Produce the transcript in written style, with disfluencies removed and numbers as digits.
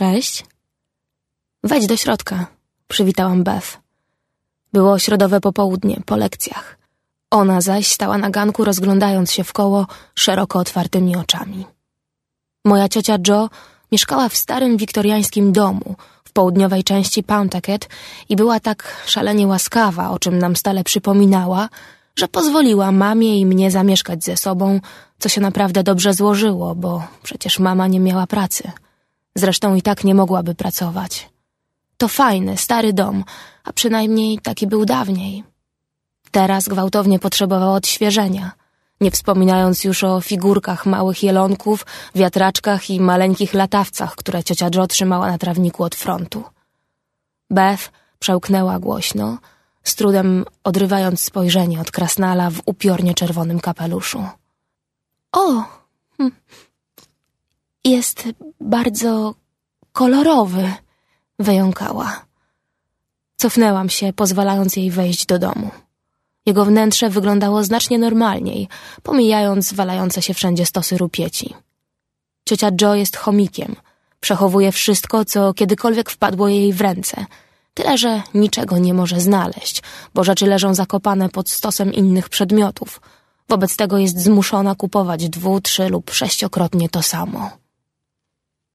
Cześć. Wejdź do środka, przywitałam Beth. Było środowe popołudnie, po lekcjach. Ona zaś stała na ganku, rozglądając się wkoło szeroko otwartymi oczami. Moja ciocia Jo mieszkała w starym wiktoriańskim domu w południowej części Pawtucket i była tak szalenie łaskawa, o czym nam stale przypominała, że pozwoliła mamie i mnie zamieszkać ze sobą, co się naprawdę dobrze złożyło, bo przecież mama nie miała pracy. Zresztą i tak nie mogłaby pracować. To fajny, stary dom, a przynajmniej taki był dawniej. Teraz gwałtownie potrzebował odświeżenia, nie wspominając już o figurkach małych jelonków, wiatraczkach i maleńkich latawcach, które ciocia Jo trzymała na trawniku od frontu. Beth przełknęła głośno, z trudem odrywając spojrzenie od krasnala w upiornie czerwonym kapeluszu. O! Jest bardzo kolorowy, wyjąkała. Cofnęłam się, pozwalając jej wejść do domu. Jego wnętrze wyglądało znacznie normalniej, pomijając walające się wszędzie stosy rupieci. Ciocia Jo jest chomikiem. Przechowuje wszystko, co kiedykolwiek wpadło jej w ręce. Tyle, że niczego nie może znaleźć, bo rzeczy leżą zakopane pod stosem innych przedmiotów. Wobec tego jest zmuszona kupować 2-, 3- lub 6-krotnie to samo.